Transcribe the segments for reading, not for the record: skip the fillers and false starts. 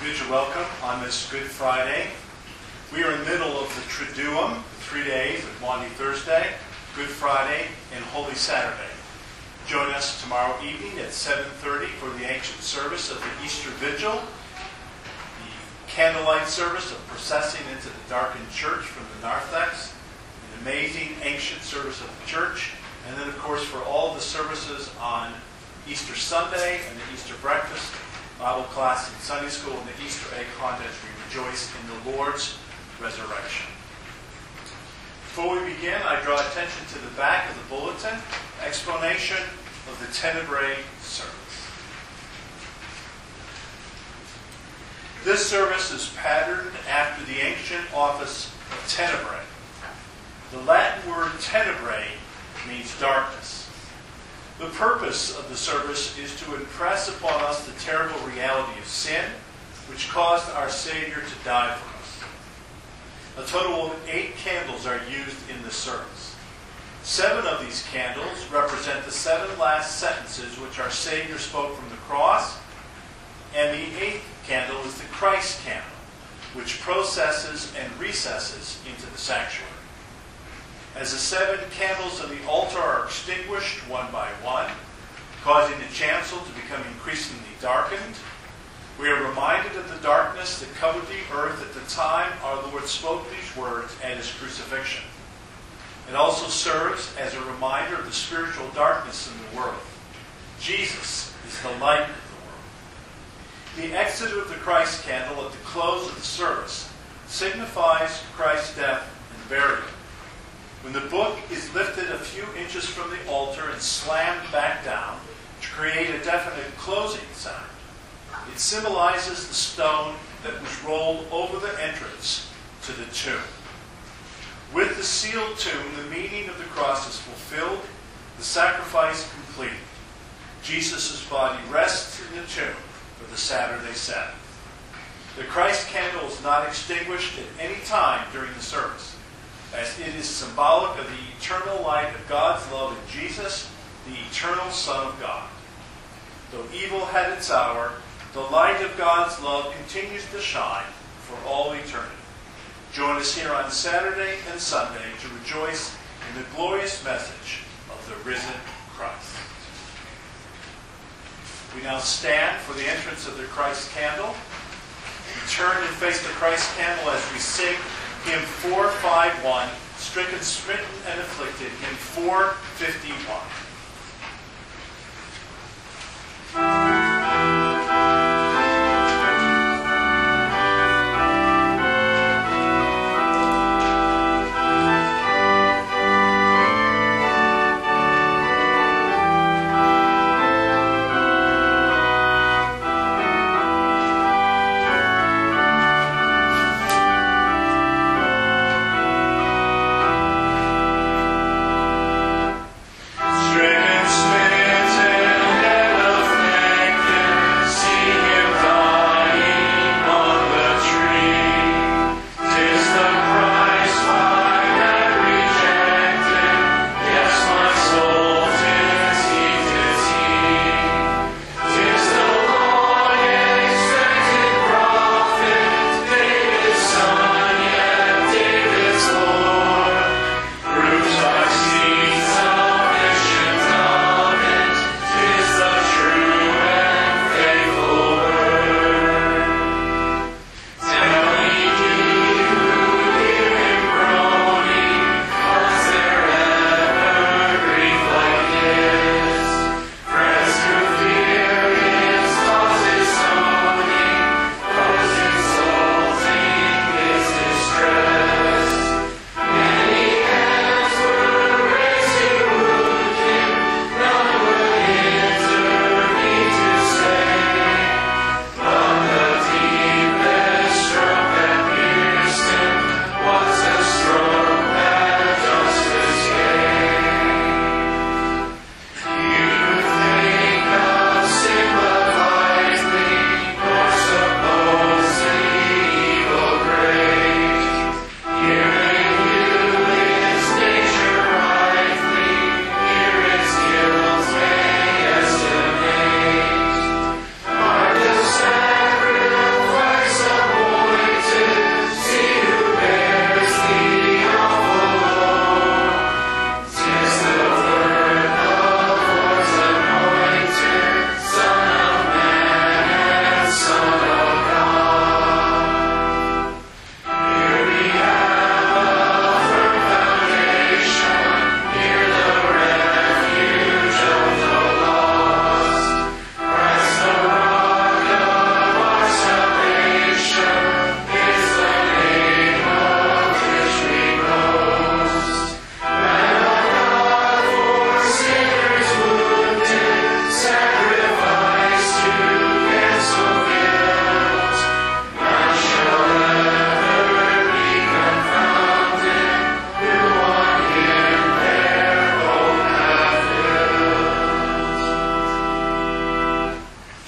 Vigil welcome on this Good Friday. We are in the middle of the Triduum, 3 days of Maundy Thursday, Good Friday, and Holy Saturday. Join us tomorrow evening at 7:30 for the ancient service of the Easter Vigil, the candlelight service of processing into the darkened church from the narthex, an amazing ancient service of the church, and then, of course, for all the services on Easter Sunday and the Easter breakfast, Bible class and Sunday school, and the Easter egg contest, we rejoice in the Lord's resurrection. Before we begin, I draw attention to the back of the bulletin, explanation of the Tenebrae service. This service is patterned after the ancient office of Tenebrae. The Latin word tenebrae means darkness. The purpose of the service is to impress upon us the terrible reality of sin, which caused our Savior to die for us. A total of 8 candles are used in the service. 7 of these candles represent the 7 last sentences which our Savior spoke from the cross, and the 8th candle is the Christ candle, which processes and recesses into the sanctuary. As the 7 candles on the altar are extinguished one by one, causing the chancel to become increasingly darkened, we are reminded of the darkness that covered the earth at the time our Lord spoke these words at his crucifixion. It also serves as a reminder of the spiritual darkness in the world. Jesus is the light of the world. The exit of the Christ candle at the close of the service signifies Christ's death and burial. When the book is lifted a few inches from the altar and slammed back down to create a definite closing sound, it symbolizes the stone that was rolled over the entrance to the tomb. With the sealed tomb, the meaning of the cross is fulfilled, the sacrifice completed. Jesus' body rests in the tomb for the Saturday Sabbath. The Christ candle is not extinguished at any time during the service, as it is symbolic of the eternal light of God's love in Jesus, the eternal Son of God. Though evil had its hour, the light of God's love continues to shine for all eternity. Join us here on Saturday and Sunday to rejoice in the glorious message of the risen Christ. We now stand for the entrance of the Christ candle. We turn and face the Christ candle as we sing Hymn 451, Stricken, Smitten, and Afflicted, Hymn 451. Straight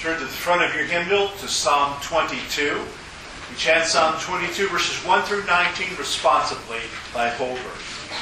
turn to the front of your hymnal to Psalm 22. We chant Psalm 22, verses 1 through 19, responsively by whole verse.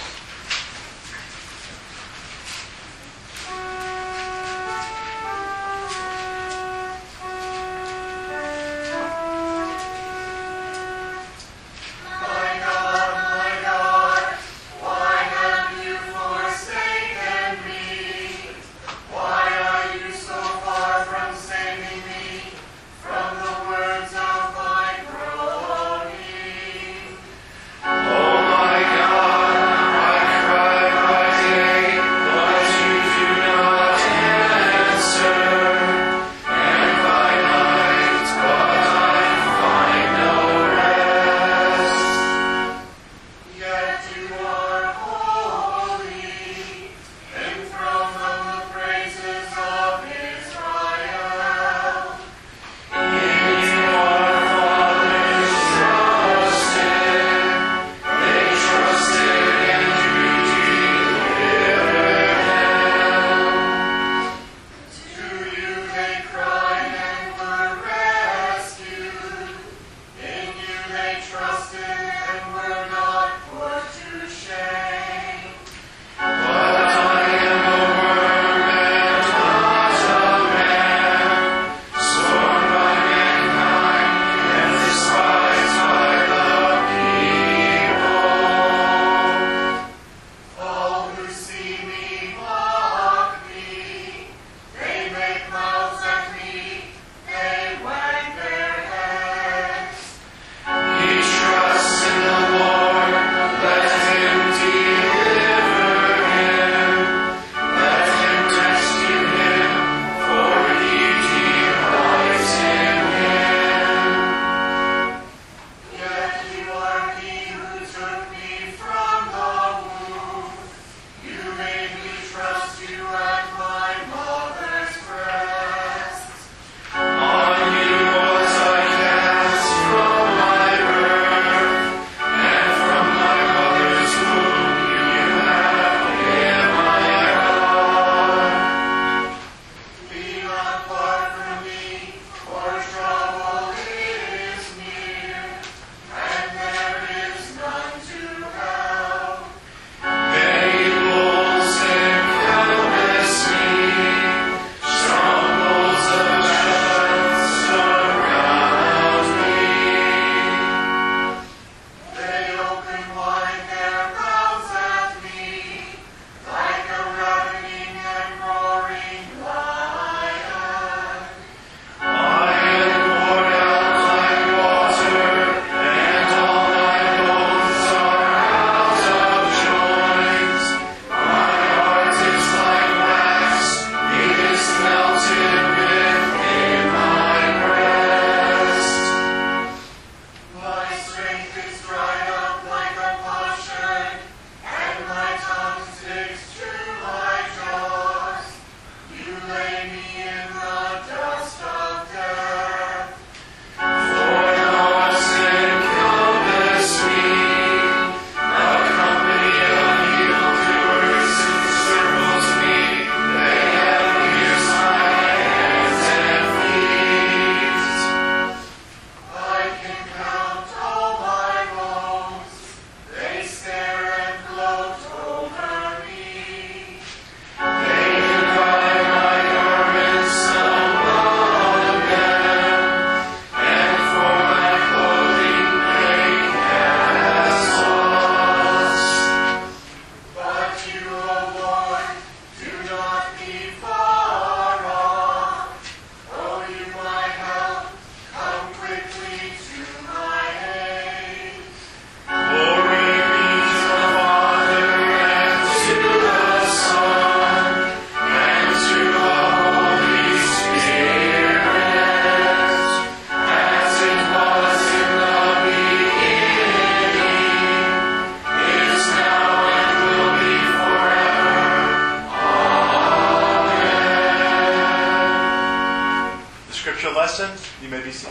You may be seated.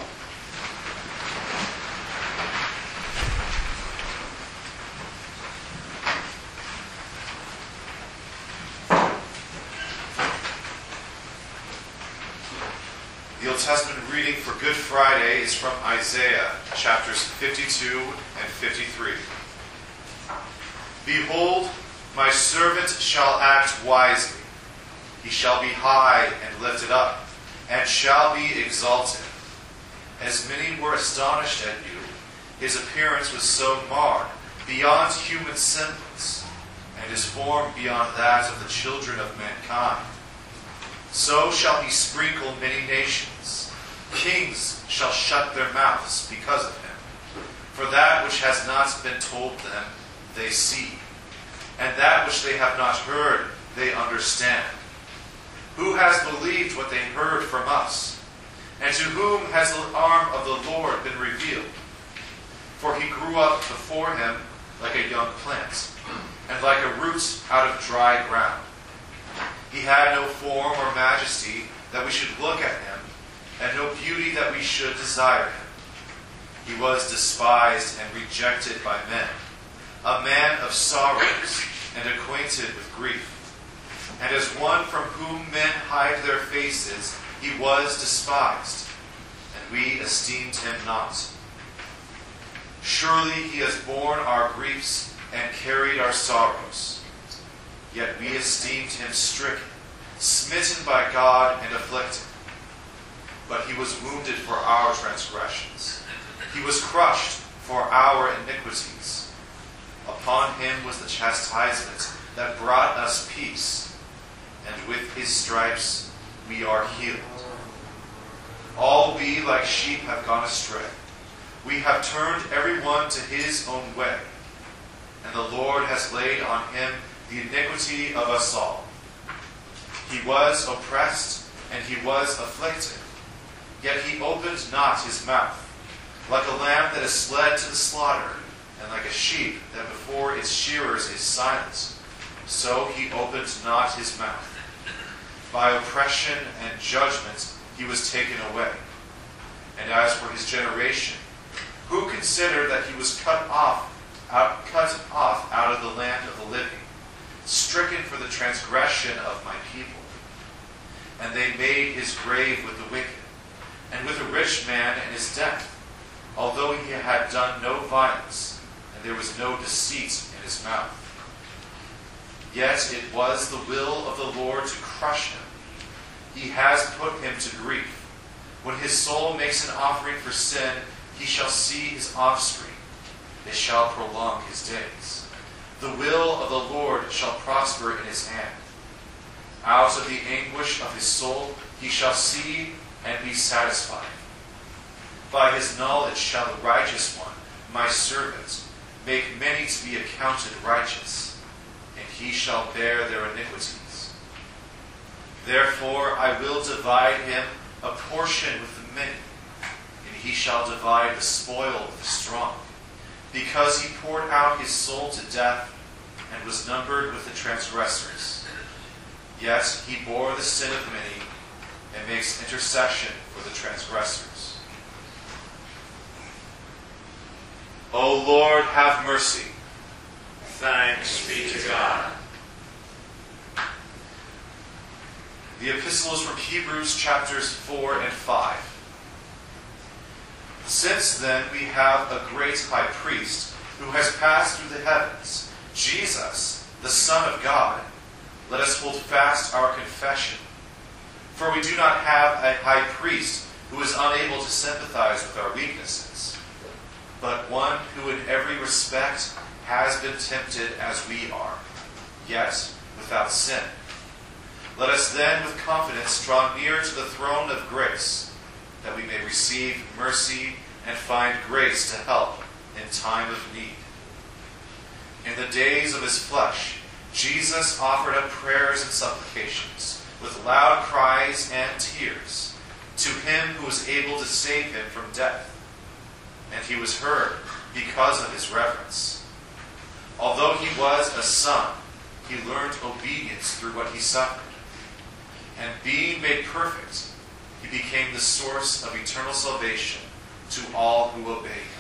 The Old Testament reading for Good Friday is from Isaiah, chapters 52 and 53. Behold, my servant shall act wisely. He shall be high and lifted up, and shall be exalted. As many were astonished at you, his appearance was so marred, beyond human semblance, and his form beyond that of the children of mankind. So shall he sprinkle many nations. Kings shall shut their mouths because of him. For that which has not been told them, they see, and that which they have not heard, they understand. Who has believed what they heard from us? And to whom has the arm of the Lord been revealed? For he grew up before him like a young plant, and like a root out of dry ground. He had no form or majesty that we should look at him, and no beauty that we should desire him. He was despised and rejected by men, a man of sorrows and acquainted with grief. And as one from whom men hide their faces, he was despised, and we esteemed him not. Surely he has borne our griefs and carried our sorrows. Yet we esteemed him stricken, smitten by God, and afflicted. But he was wounded for our transgressions. He was crushed for our iniquities. Upon him was the chastisement that brought us peace, and with his stripes we are healed. All we like sheep have gone astray. We have turned every one to his own way, and the Lord has laid on him the iniquity of us all. He was oppressed, and he was afflicted, yet he opened not his mouth. Like a lamb that is led to the slaughter, and like a sheep that before its shearers is silent, so he opened not his mouth. By oppression and judgment he was taken away. And as for his generation, who considered that he was cut off out of the land of the living, stricken for the transgression of my people? And they made his grave with the wicked, and with a rich man in his death, although he had done no violence, and there was no deceit in his mouth. Yet it was the will of the Lord to crush him. He has put him to grief. When his soul makes an offering for sin, he shall see his offspring. They shall prolong his days. The will of the Lord shall prosper in his hand. Out of the anguish of his soul he shall see and be satisfied. By his knowledge shall the righteous one, my servant, make many to be accounted righteous, and he shall bear their iniquities. Therefore I will divide him a portion with the many, and he shall divide the spoil with the strong, because he poured out his soul to death and was numbered with the transgressors. Yet he bore the sin of many and makes intercession for the transgressors. O Lord, have mercy. Thanks be to God. The epistle is from Hebrews chapters 4 and 5. Since then we have a great high priest who has passed through the heavens, Jesus, the Son of God, let us hold fast our confession. For we do not have a high priest who is unable to sympathize with our weaknesses, but one who in every respect has been tempted as we are, yet without sin. Let us then with confidence draw near to the throne of grace, that we may receive mercy and find grace to help in time of need. In the days of his flesh, Jesus offered up prayers and supplications with loud cries and tears to him who was able to save him from death. And he was heard because of his reverence. Although he was a son, he learned obedience through what he suffered. And being made perfect, he became the source of eternal salvation to all who obey him.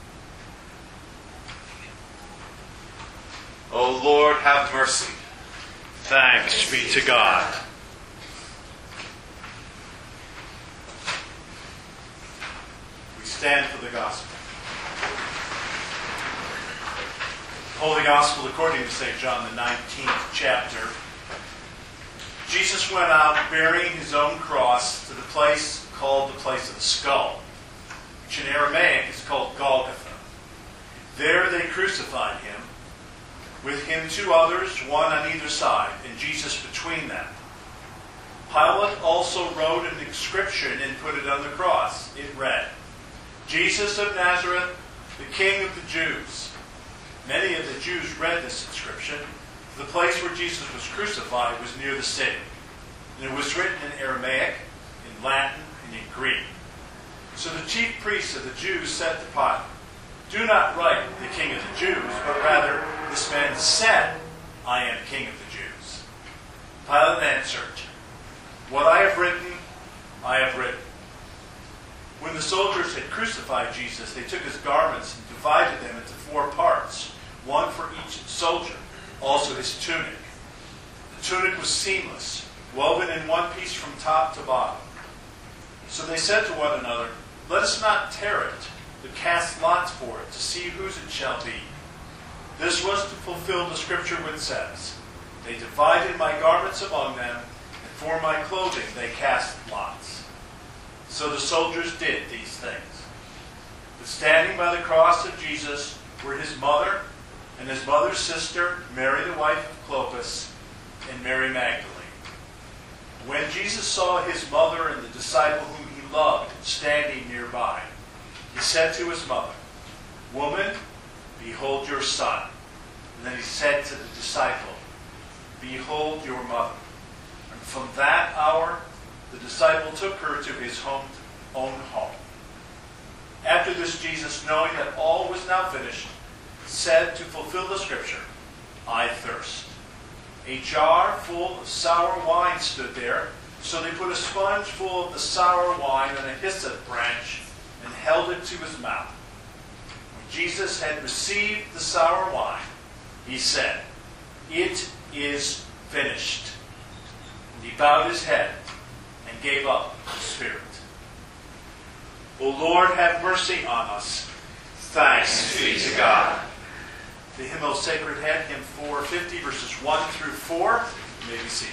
O Lord, have mercy. Thanks be to God. Stand for the gospel. Holy Gospel according to St. John, the 19th chapter. Jesus went out bearing his own cross to the place called the place of the skull, which in Aramaic is called Golgotha. There they crucified him, with him 2 others, one on either side, and Jesus between them. Pilate also wrote an inscription and put it on the cross. It read, Jesus of Nazareth, the King of the Jews. Many of the Jews read this inscription. The place where Jesus was crucified was near the city. And it was written in Aramaic, in Latin, and in Greek. So the chief priests of the Jews said to Pilate, do not write the King of the Jews, but rather, this man said, I am King of the Jews. Pilate answered, what I have written, I have written. When the soldiers had crucified Jesus, they took his garments and divided them into 4 parts, one for each soldier, also his tunic. The tunic was seamless, woven in one piece from top to bottom. So they said to one another, let us not tear it, but cast lots for it, to see whose it shall be. This was to fulfill the scripture which says, they divided my garments among them, and for my clothing they cast lots. So the soldiers did these things. But standing by the cross of Jesus were his mother and his mother's sister, Mary the wife of Clopas, and Mary Magdalene. When Jesus saw his mother and the disciple whom he loved standing nearby, he said to his mother, woman, behold your son. And then he said to the disciple, behold your mother. And from that hour, the disciple took her to his own home. After this, Jesus, knowing that all was now finished, said to fulfill the scripture, I thirst. A jar full of sour wine stood there, so they put a sponge full of the sour wine on a hyssop branch and held it to his mouth. When Jesus had received the sour wine, he said, it is finished. And he bowed his head and gave up the spirit. O Lord, have mercy on us. Thanks be to God. The hymn of Sacred Head, hymn 450, verses 1 through 4. You may be seated.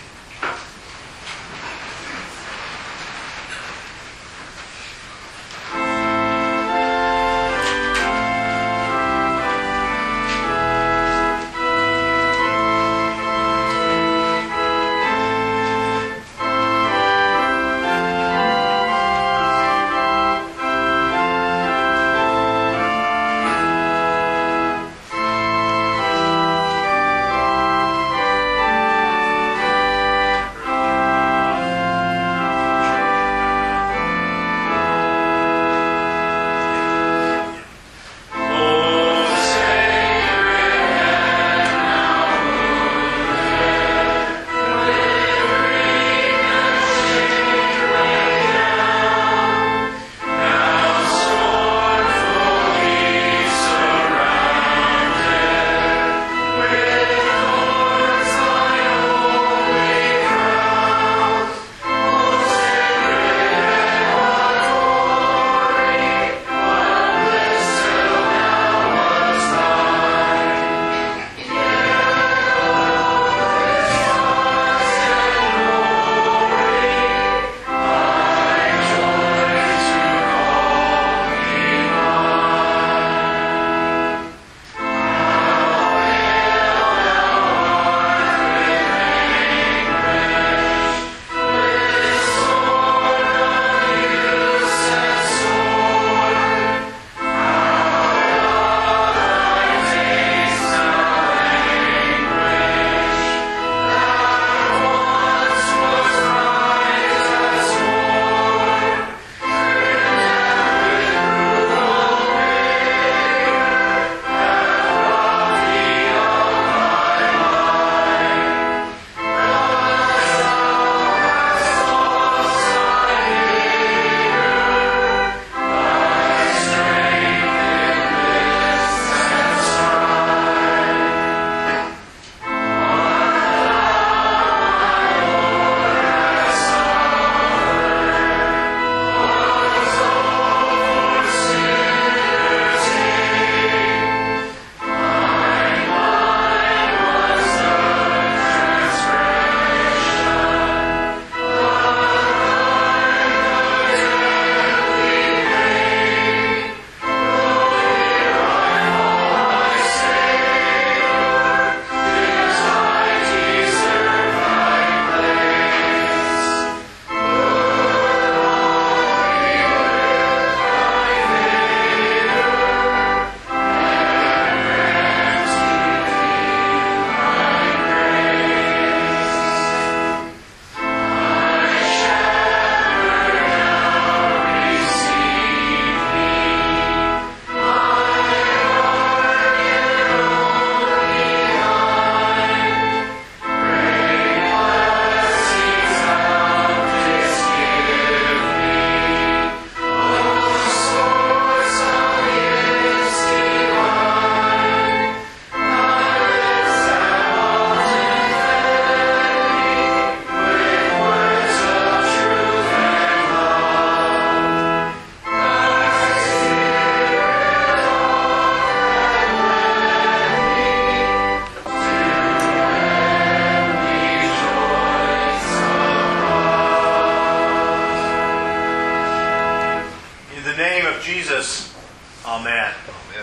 of Jesus, amen. Amen.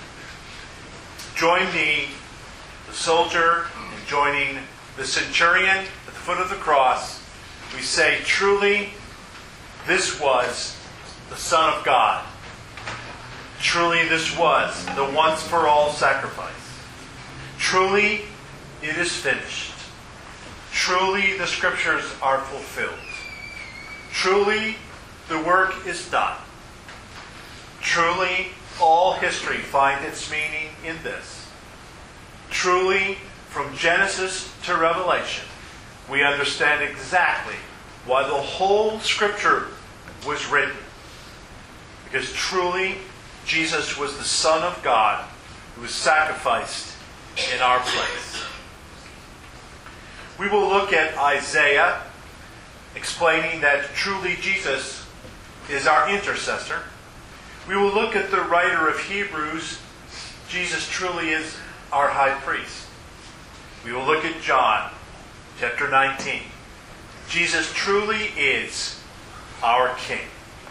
Join me, the soldier, in joining the centurion at the foot of the cross. We say, truly, this was the Son of God. Truly, this was the once-for-all sacrifice. Truly, it is finished. Truly, the Scriptures are fulfilled. Truly, the work is done. Truly, all history finds its meaning in this. Truly, from Genesis to Revelation, we understand exactly why the whole Scripture was written. Because truly, Jesus was the Son of God who was sacrificed in our place. We will look at Isaiah, explaining that truly Jesus is our intercessor. We will look at the writer of Hebrews. Jesus truly is our high priest. We will look at John, chapter 19. Jesus truly is our King.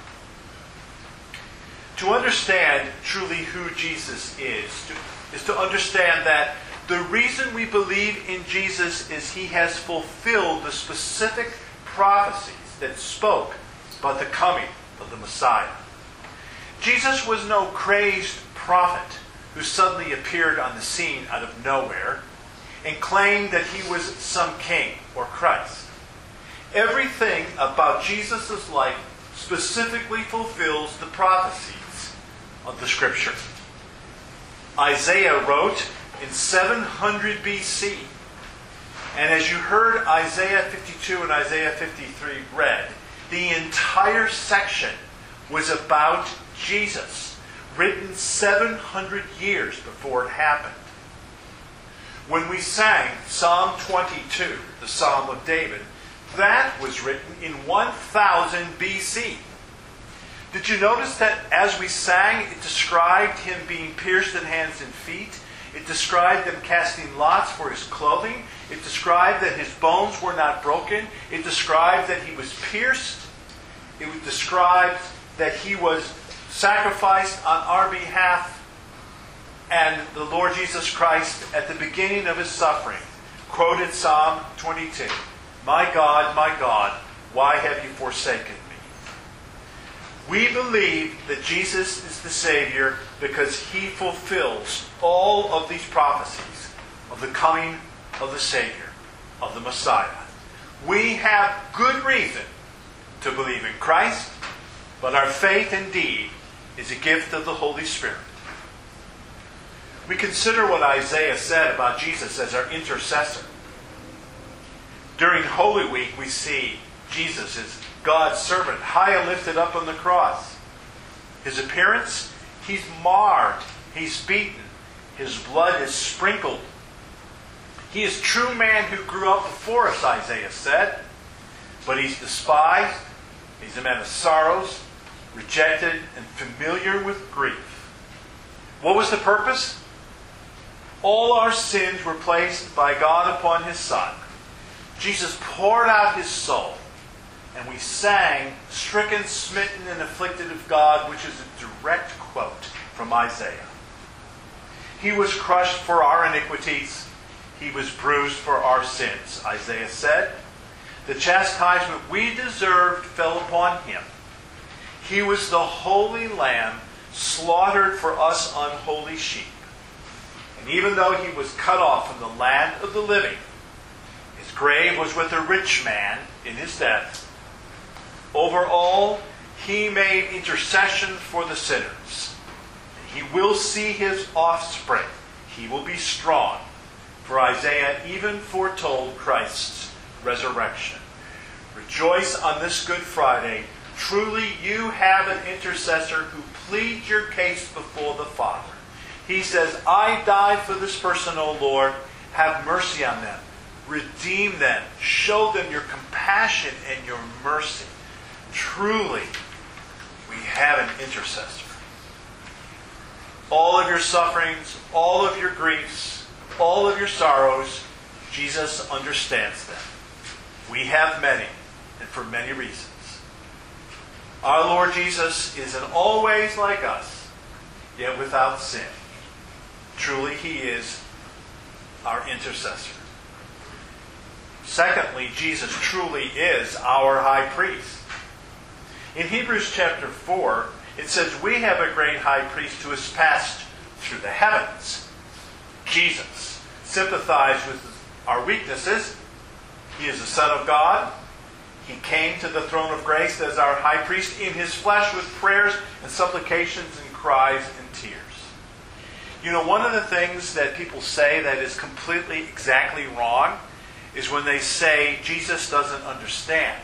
To understand truly who Jesus is to understand that the reason we believe in Jesus is he has fulfilled the specific prophecies that spoke about the coming of the Messiah. Jesus was no crazed prophet who suddenly appeared on the scene out of nowhere and claimed that he was some king or Christ. Everything about Jesus' life specifically fulfills the prophecies of the Scripture. Isaiah wrote in 700 BC. And as you heard Isaiah 52 and Isaiah 53 read, the entire section was about Jesus, written 700 years before it happened. When we sang Psalm 22, the Psalm of David, that was written in 1000 BC. Did you notice that as we sang, it described him being pierced in hands and feet? It described them casting lots for his clothing. It described that his bones were not broken. It described that he was pierced. It described that he was sacrificed on our behalf. And the Lord Jesus Christ, at the beginning of his suffering, quoted Psalm 22. My God, why have you forsaken me? We believe that Jesus is the Savior because he fulfills all of these prophecies of the coming of the Savior, of the Messiah. We have good reason to believe in Christ, but our faith indeed is a gift of the Holy Spirit. We consider what Isaiah said about Jesus as our intercessor. During Holy Week, we see Jesus as God's servant, high and lifted up on the cross. His appearance, he's marred, he's beaten, his blood is sprinkled. He is true man who grew up before us, Isaiah said, but he's despised, he's a man of sorrows, rejected, and familiar with grief. What was the purpose? All our sins were placed by God upon his Son. Jesus poured out his soul. And we sang, stricken, smitten, and afflicted of God, which is a direct quote from Isaiah. He was crushed for our iniquities. He was bruised for our sins, Isaiah said. The chastisement we deserved fell upon him. He was the holy lamb slaughtered for us unholy sheep. And even though he was cut off from the land of the living, his grave was with a rich man in his death. Over all, he made intercession for the sinners. He will see his offspring. He will be strong. For Isaiah even foretold Christ's resurrection. Rejoice on this Good Friday. Truly you have an intercessor who pleads your case before the Father. He says, I died for this person, O Lord. Have mercy on them. Redeem them. Show them your compassion and your mercy. Truly, we have an intercessor. All of your sufferings, all of your griefs, all of your sorrows, Jesus understands them. We have many, and for many reasons. Our Lord Jesus is in all ways like us, yet without sin. Truly, he is our intercessor. Secondly, Jesus truly is our high priest. In Hebrews chapter 4, it says, we have a great high priest who has passed through the heavens. Jesus sympathized with our weaknesses. He is the Son of God. He came to the throne of grace as our high priest in his flesh with prayers and supplications and cries and tears. You know, one of the things that people say that is completely exactly wrong is when they say Jesus doesn't understand.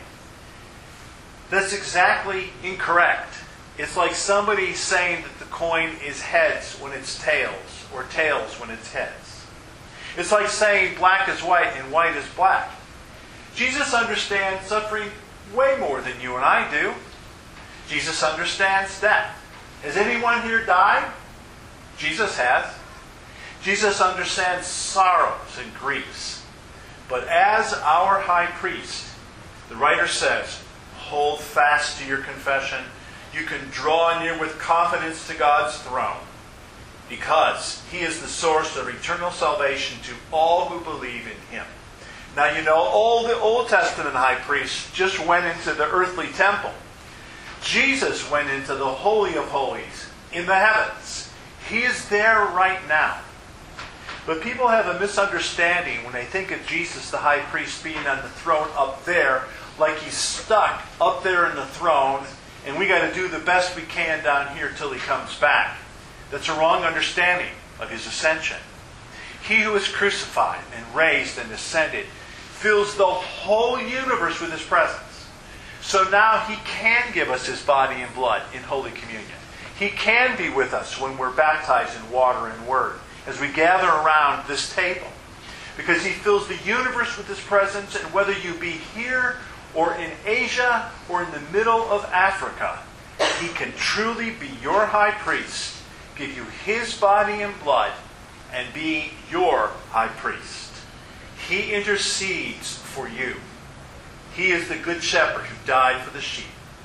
That's exactly incorrect. It's like somebody saying that the coin is heads when it's tails, or tails when it's heads. It's like saying black is white and white is black. Jesus understands suffering way more than you and I do. Jesus understands death. Has anyone here died? Jesus has. Jesus understands sorrows and griefs. But as our high priest, the writer says, hold fast to your confession. You can draw near with confidence to God's throne, because he is the source of eternal salvation to all who believe in him. Now, you know, all the Old Testament high priests just went into the earthly temple. Jesus went into the Holy of Holies in the heavens. He is there right now. But people have a misunderstanding when they think of Jesus, the high priest, being on the throne up there, like he's stuck up there in the throne, and we got to do the best we can down here till he comes back. That's a wrong understanding of his ascension. He who is crucified and raised and ascended fills the whole universe with his presence. So now he can give us his body and blood in Holy Communion. He can be with us when we're baptized in water and word, as we gather around this table. Because he fills the universe with his presence, and whether you be here or in Asia or in the middle of Africa, he can truly be your high priest, give you his body and blood, and be your high priest. He intercedes for you. He is the good shepherd who died for the sheep.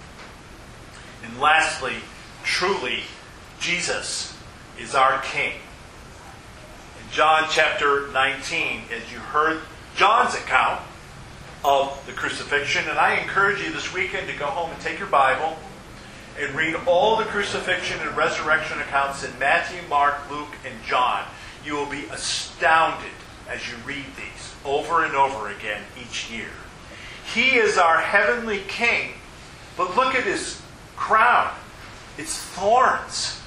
And lastly, truly, Jesus is our King. In John chapter 19, as you heard John's account of the crucifixion, and I encourage you this weekend to go home and take your Bible and read all the crucifixion and resurrection accounts in Matthew, Mark, Luke, and John. You will be astounded as you read these over and over again each year. He is our heavenly King, but look at his crown. It's thorns.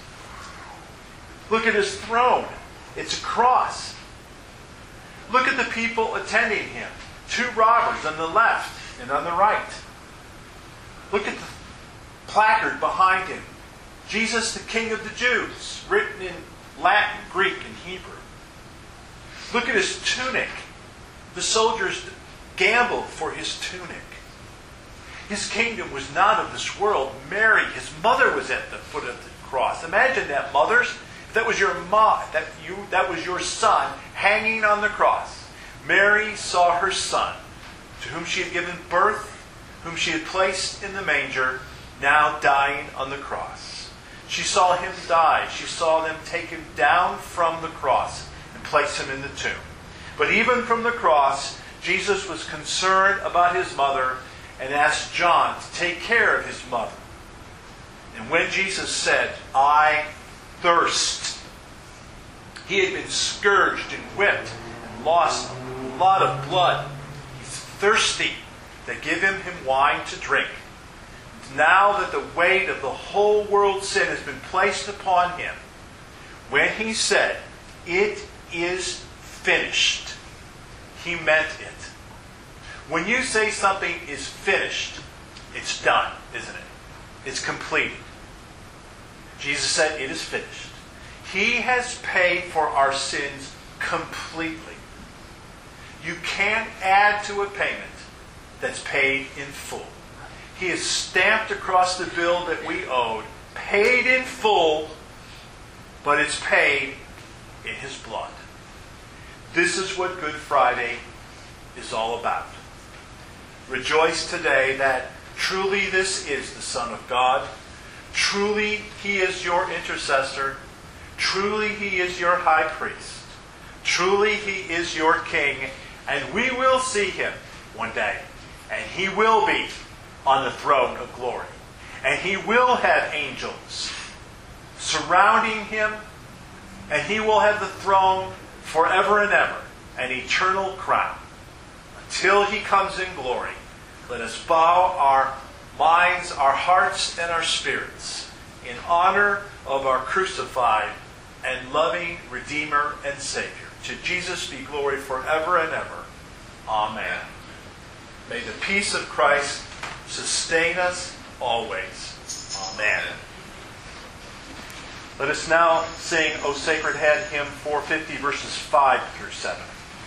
Look at his throne. It's a cross. Look at the people attending him. 2 robbers on the left and on the right. Look at the placard behind him. Jesus, the King of the Jews, written in Latin, Greek, and Hebrew. Look at his tunic. The soldiers gambled for his tunic. His kingdom was not of this world. Mary, his mother, was at the foot of the cross. Imagine that, mothers. If that was your mom, that was your son hanging on the cross. Mary saw her son, to whom she had given birth, whom she had placed in the manger, now dying on the cross. She saw him die. She saw them take him down from the cross and place him in the tomb. But even from the cross, Jesus was concerned about his mother and asked John to take care of his mother. And when Jesus said, I thirst, he had been scourged and whipped and lost a lot of blood. He's thirsty. They give him wine to drink. Now that the weight of the whole world's sin has been placed upon him, when he said, it is finished, he meant it. When you say something is finished, it's done, isn't it? It's completed. Jesus said, it is finished. He has paid for our sins completely. You can't add to a payment that's paid in full. He has stamped across the bill that we owed, paid in full, but it's paid in his blood. This is what Good Friday is all about. Rejoice today that Truly this is the Son of God. Truly he is your intercessor. Truly he is your high priest. Truly he is your king. And we will see him one day. And he will be on the throne of glory. And he will have angels surrounding him. And he will have the throne forever and ever, an eternal crown. Until he comes in glory, let us bow our minds, our hearts, and our spirits in honor of our crucified and loving Redeemer and Savior. To Jesus be glory forever and ever. Amen. May the peace of Christ sustain us always. Amen. Let us now sing O Sacred Head, hymn 450, verses 5 through 7.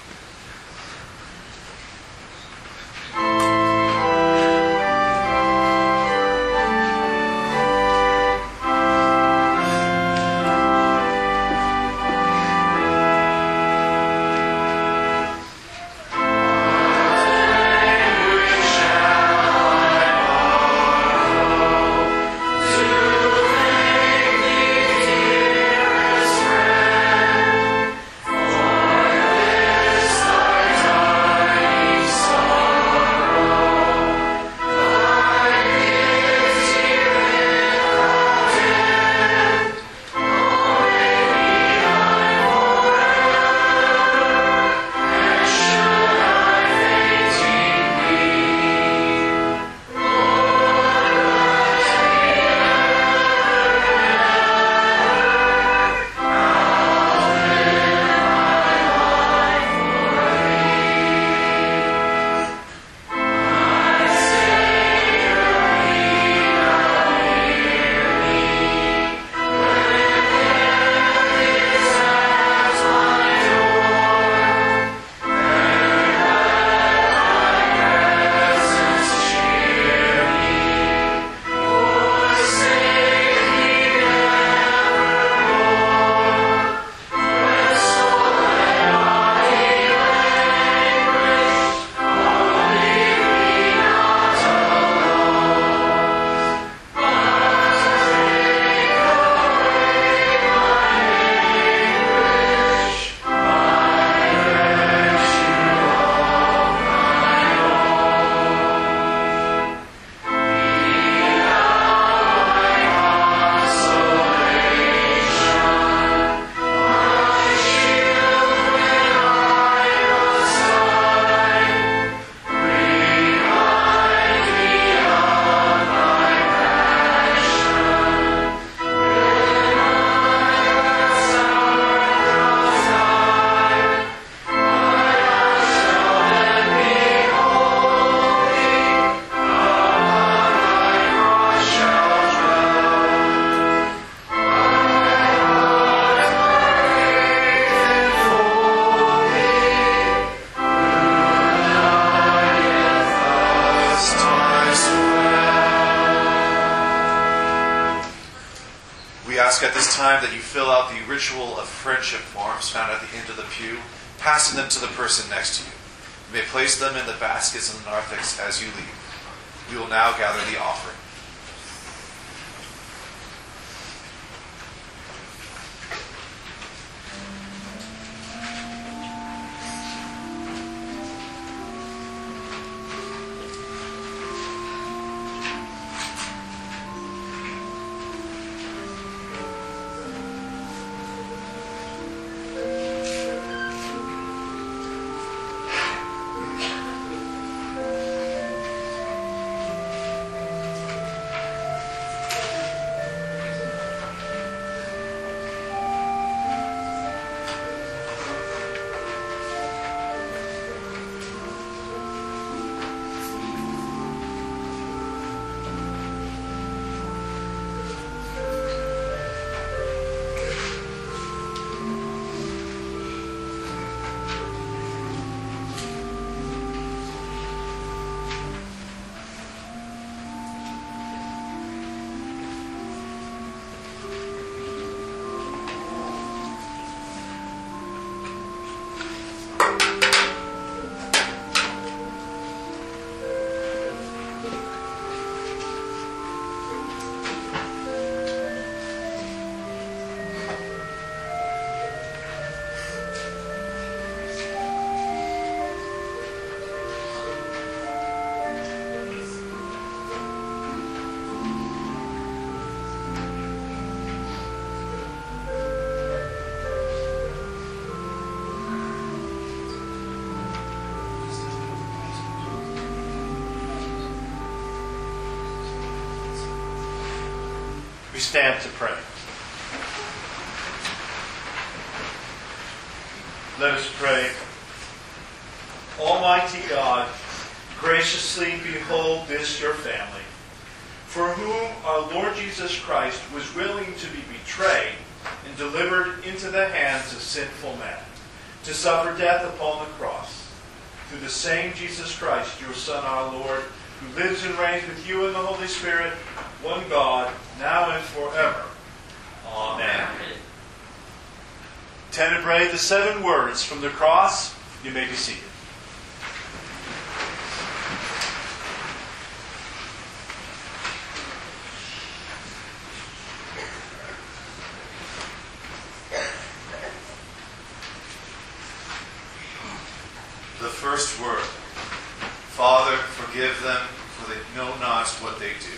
At this time that you fill out the ritual of friendship forms found at the end of the pew, passing them to the person next to you. You may place them in the baskets and the narthex as you leave. We will now gather the offering. stand to pray. Let us pray. Almighty God, graciously behold this your family, for whom our Lord Jesus Christ was willing to be betrayed and delivered into the hands of sinful men, to suffer death upon the cross. Through the same Jesus Christ, your Son, our Lord, who lives and reigns with you in the Holy Spirit, one God, now and forever. Amen. Tenebrae, the 7 words from the cross. You may be seated. The first word. Father, forgive them, for they know not what they do.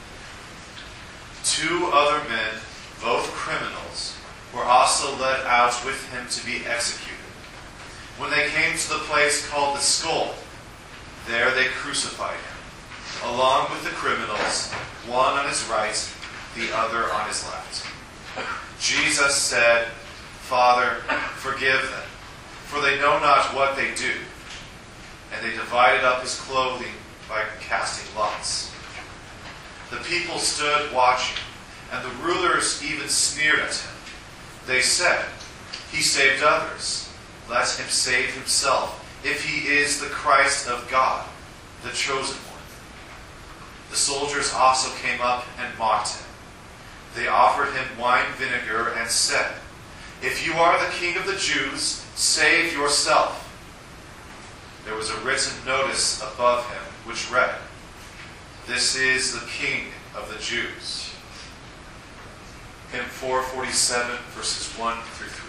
2 other men, both criminals, were also led out with him to be executed. When they came to the place called the Skull, there they crucified him, along with the criminals, one on his right, the other on his left. Jesus said, Father, forgive them, for they know not what they do. And they divided up his clothing by casting lots. The people stood watching, and the rulers even sneered at him. They said, He saved others. Let him save himself, if he is the Christ of God, the chosen one. The soldiers also came up and mocked him. They offered him wine vinegar and said, If you are the king of the Jews, save yourself. There was a written notice above him which read, This is the King of the Jews. Hymn 447, verses 1 through 3.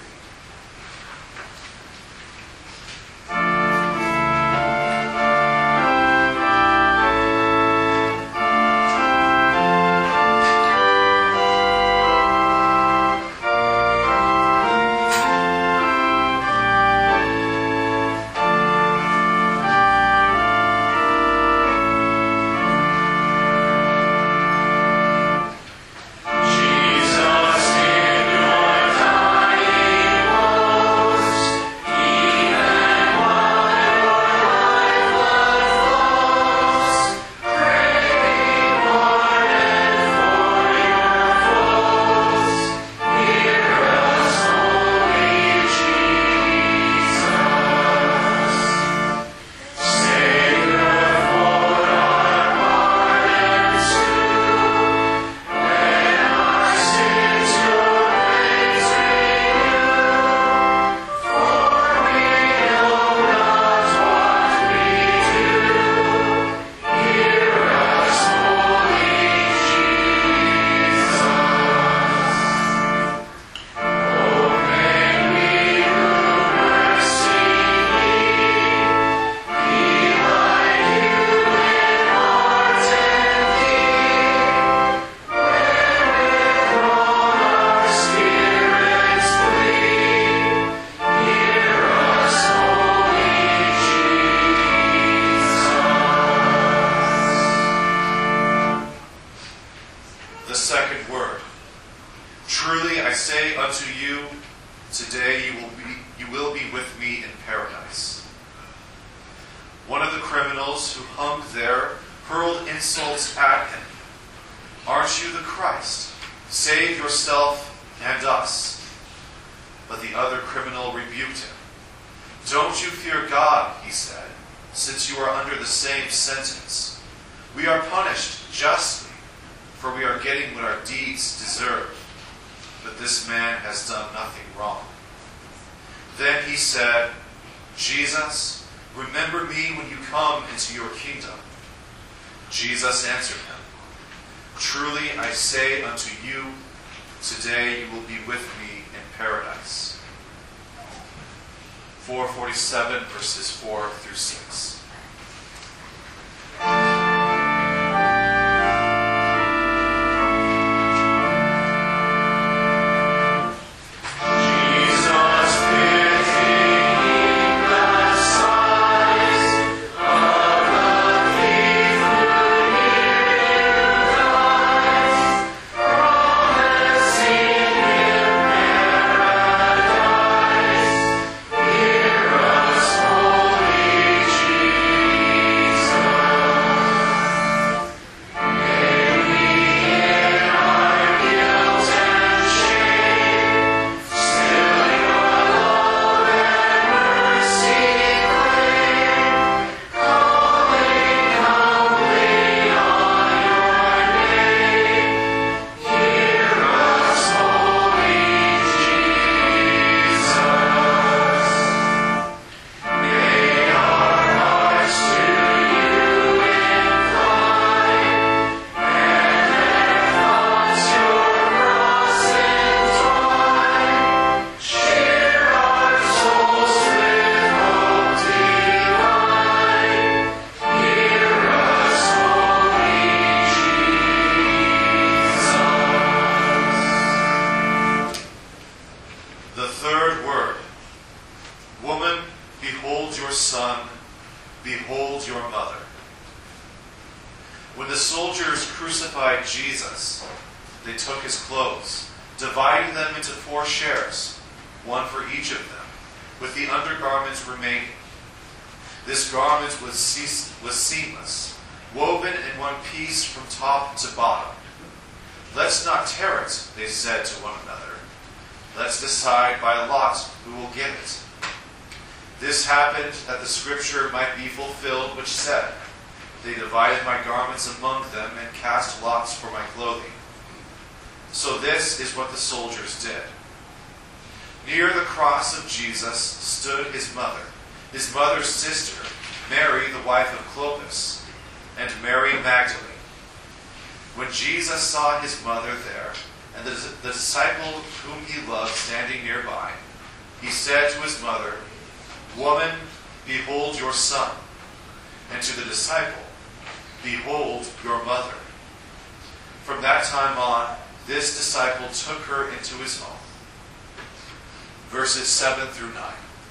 One of the criminals who hung there hurled insults at him. Aren't you the Christ? Save yourself and us. But the other criminal rebuked him. Don't you fear God, he said, since you are under the same sentence. We are punished justly, for we are getting what our deeds deserve. But this man has done nothing wrong. Then he said, Jesus, remember me when you come into your kingdom. Jesus answered him, Truly I say unto you, today you will be with me in paradise. 447 verses 4 through 6. Amen. crucified Jesus, they took his clothes, dividing them into 4 shares, one for each of them, with the undergarments remaining. This garment was seamless, woven in one piece from top to bottom. Let's not tear it, they said to one another. Let's decide by lot who will get it. This happened that the scripture might be fulfilled, which said, they divided my garments among them and cast lots for my clothing. So this is what the soldiers did. Near the cross of Jesus stood his mother's sister, Mary, the wife of Clopas, and Mary Magdalene. When Jesus saw his mother there, and the disciple whom he loved standing nearby, he said to his mother, Woman, behold your son. And to the disciple, Behold your mother. From that time on, this disciple took her into his home. Verses 7 through 9.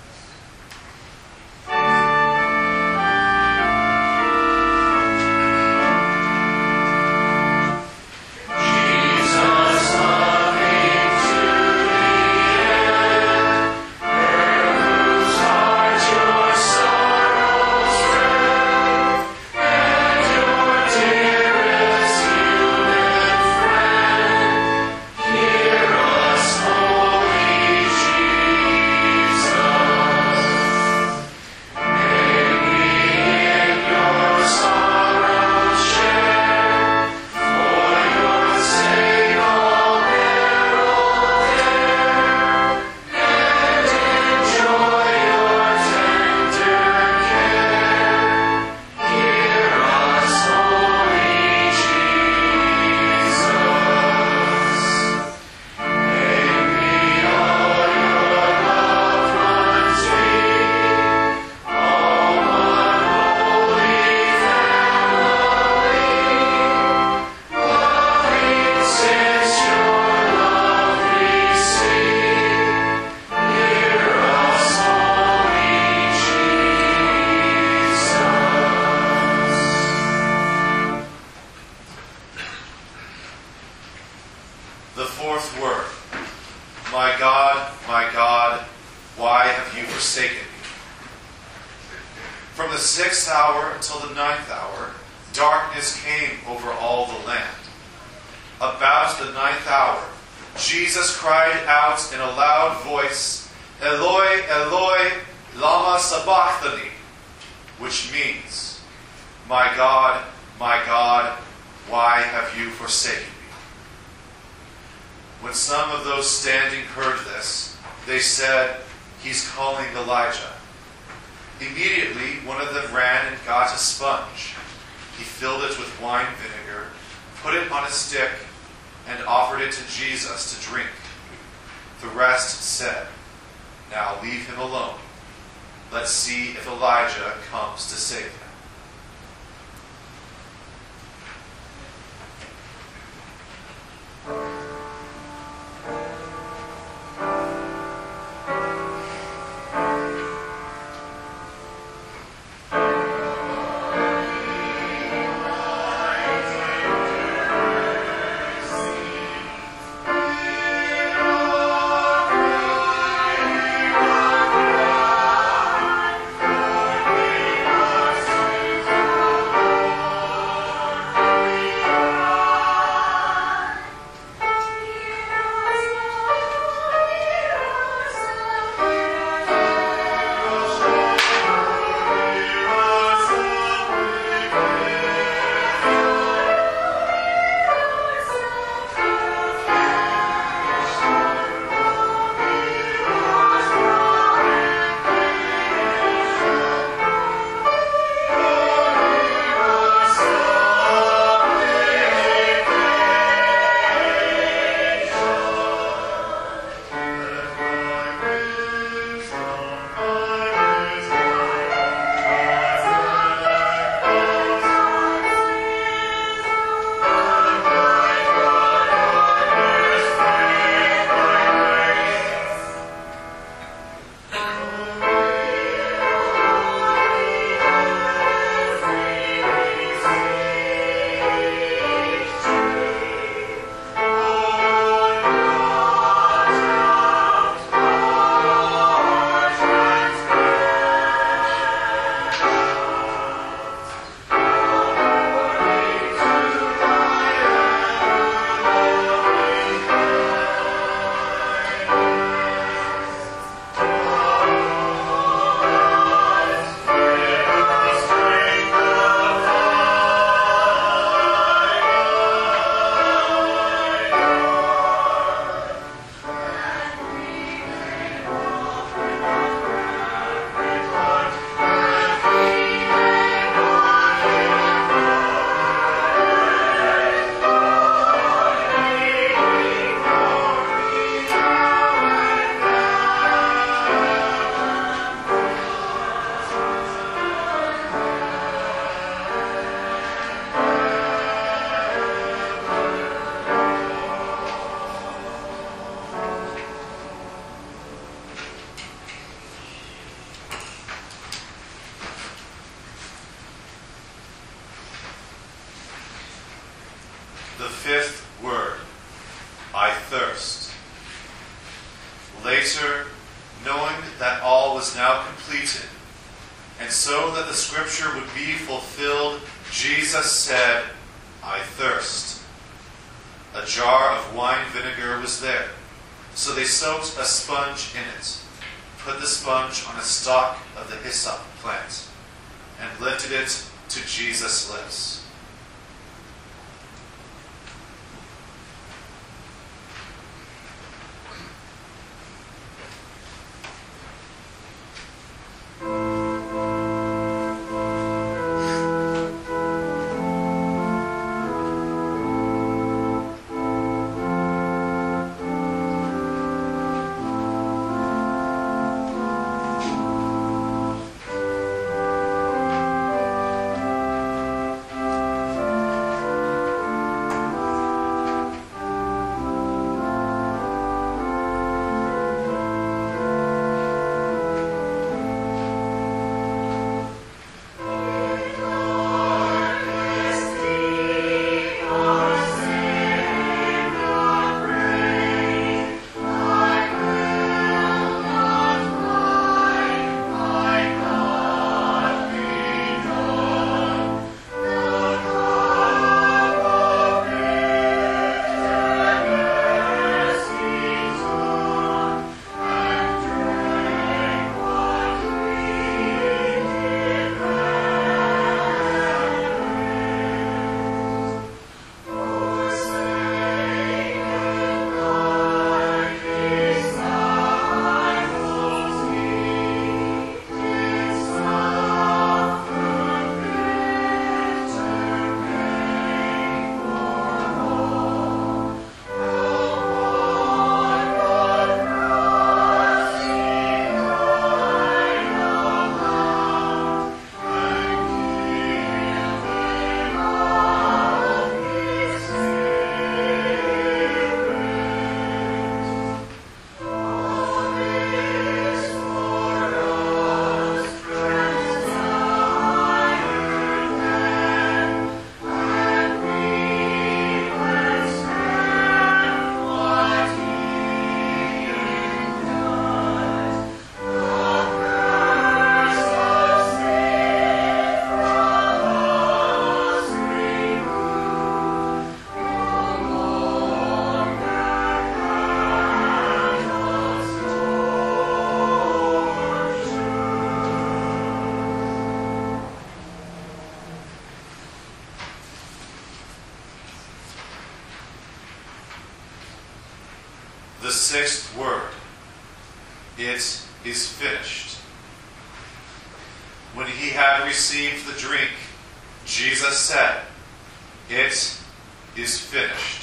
My God, why have you forsaken me? From the 6th hour until the 9th hour, darkness came over all the land. About the 9th hour, Jesus cried out in a loud voice, Eloi, Eloi, lama sabachthani, which means, my God, why have you forsaken me? When some of those standing heard this, they said, he's calling Elijah. Immediately, one of them ran and got a sponge. He filled it with wine vinegar, put it on a stick, and offered it to Jesus to drink. The rest said, now leave him alone. Let's see if Elijah comes to save him. fifth word, I thirst. Later, knowing that all was now completed, and so that the scripture would be fulfilled, Jesus said, I thirst. A jar of wine vinegar was there, so they soaked a sponge in it, put the sponge on a stalk of the hyssop plant, and lifted it to Jesus' lips. The sixth word, it is finished. When he had received the drink, Jesus said, it is finished.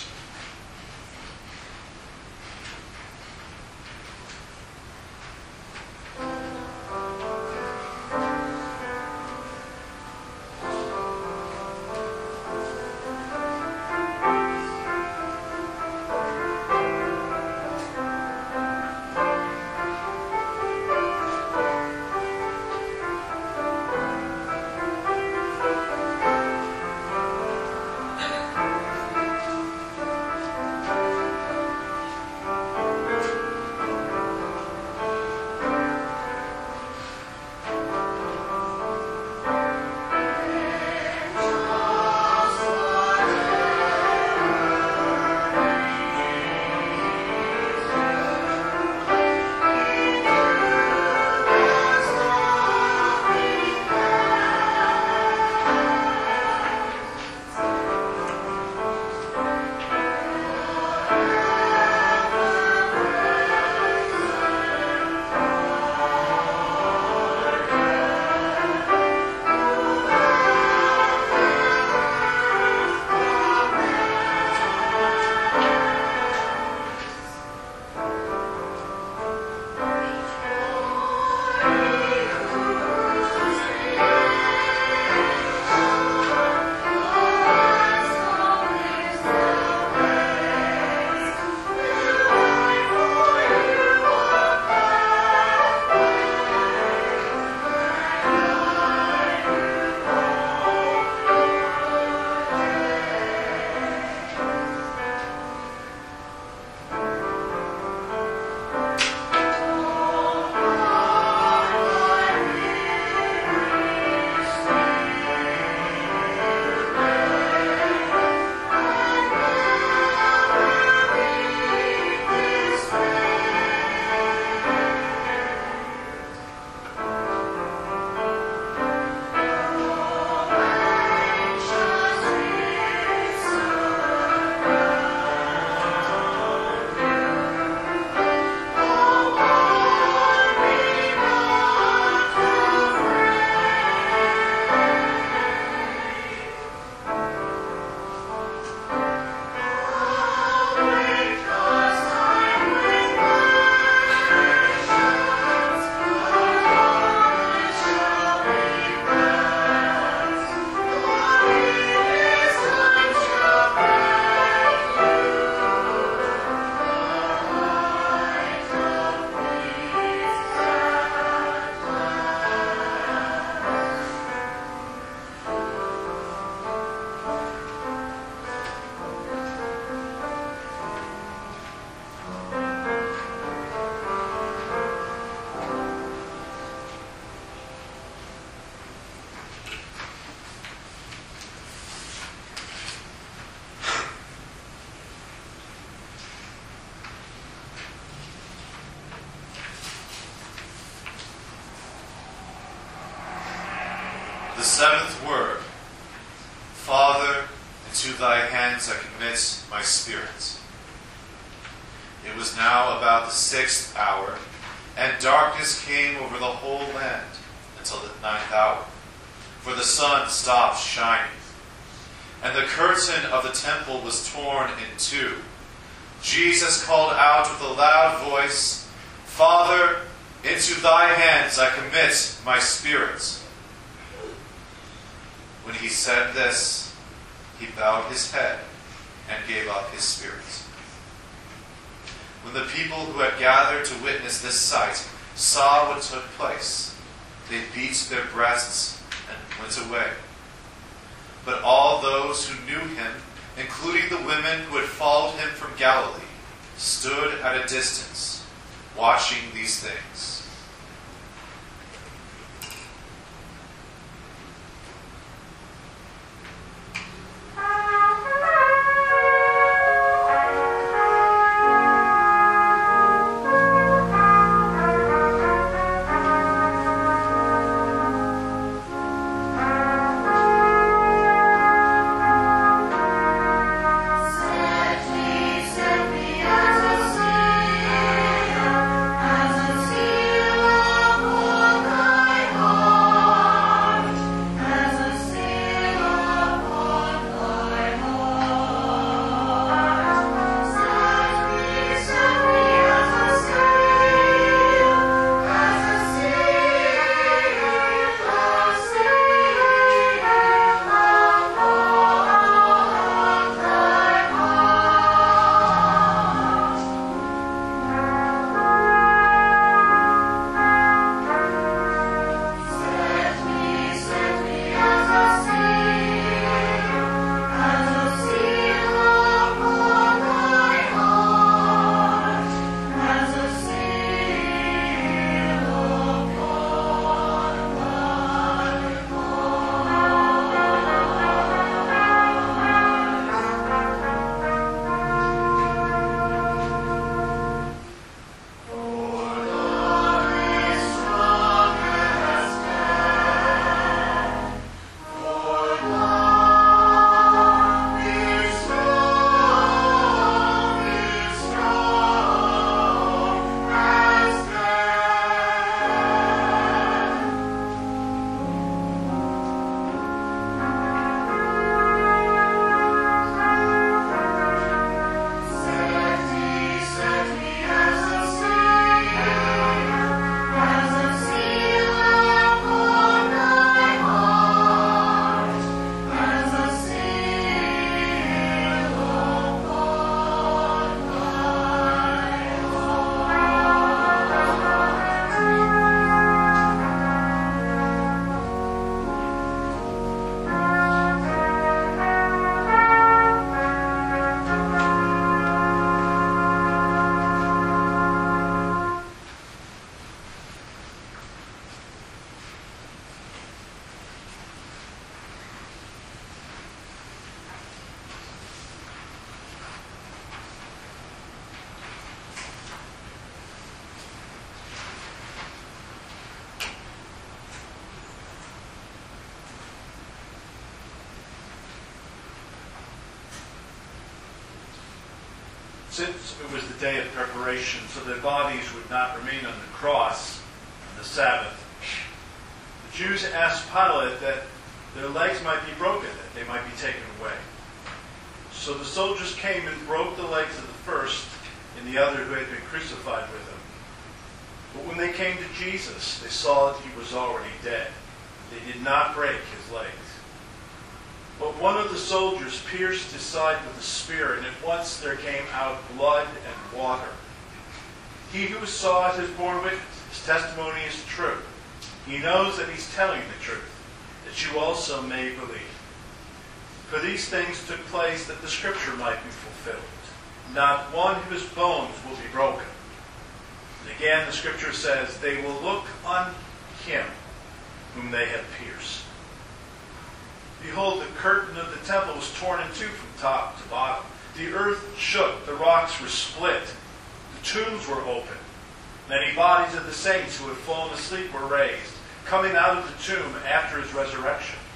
Seventh word. Father, into thy hands I commit my spirit. It was now about the 6th hour, and darkness came over the whole land until the 9th hour, for the sun stopped shining. And the curtain of the temple was torn in two. Jesus called out with a loud voice, Father, into thy hands I commit my spirit. When he said this, he bowed his head and gave up his spirit. When the people who had gathered to witness this sight saw what took place, they beat their breasts and went away. But all those who knew him, including the women who had followed him from Galilee, stood at a distance, watching these things. Since it was the day of preparation, so their bodies would not remain on the cross on the Sabbath, the Jews asked Pilate that their legs might be broken, that they might be taken away. So the soldiers came and broke the legs of the first and the other who had been crucified with him. But when they came to Jesus, they saw that he was already dead. They did not break his legs. But one of the soldiers pierced his side with a spear, and at once there came out blood and water. He who saw it has borne witness. His testimony is true. He knows that he's telling the truth, that you also may believe. For these things took place that the scripture might be fulfilled. Not one of his bones will be broken. And again, the scripture says, they will look on him whom they have pierced. Behold, the curtain of the temple was torn in two from top to bottom. The earth shook, the rocks were split, the tombs were opened. Many bodies of the saints who had fallen asleep were raised, coming out of the tomb after his resurrection.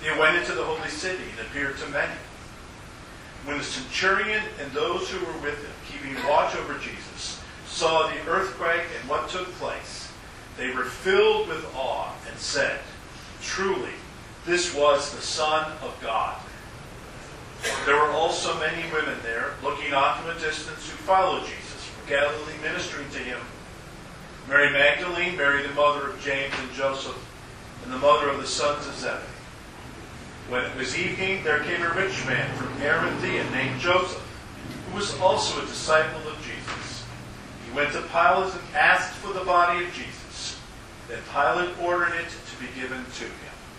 He went into the holy city and appeared to many. When the centurion and those who were with him, keeping watch over Jesus, saw the earthquake and what took place, they were filled with awe and said, "Truly, this was the Son of God." There were also many women there, looking on from a distance, who followed Jesus from Galilee, ministering to him. Mary Magdalene, Mary the mother of James and Joseph, and the mother of the sons of Zebedee. When it was evening, there came a rich man from Arimathea named Joseph, who was also a disciple of Jesus. He went to Pilate and asked for the body of Jesus. Then Pilate ordered it to be given to him.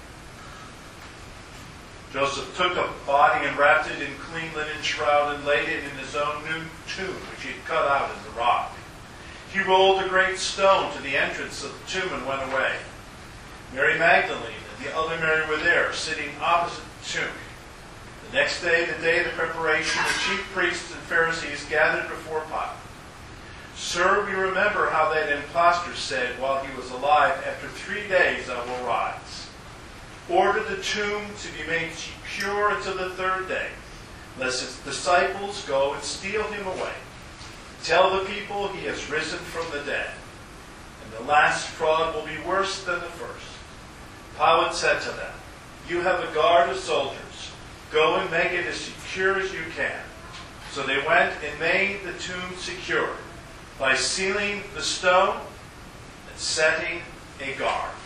Joseph took a body and wrapped it in clean linen shroud and laid it in his own new tomb, which he had cut out in the rock. He rolled a great stone to the entrance of the tomb and went away. Mary Magdalene and the other Mary were there, sitting opposite the tomb. The next day, the day of the preparation, the chief priests and Pharisees gathered before Pilate. "Sir, we remember how that impostor said while he was alive, 'After 3 days I will rise.' Order the tomb to be made secure until the 3rd day, lest his disciples go and steal him away. Tell the people he has risen from the dead, and the last fraud will be worse than the first." Pilate said to them, "You have a guard of soldiers. Go and make it as secure as you can." So they went and made the tomb secure by sealing the stone and setting a guard.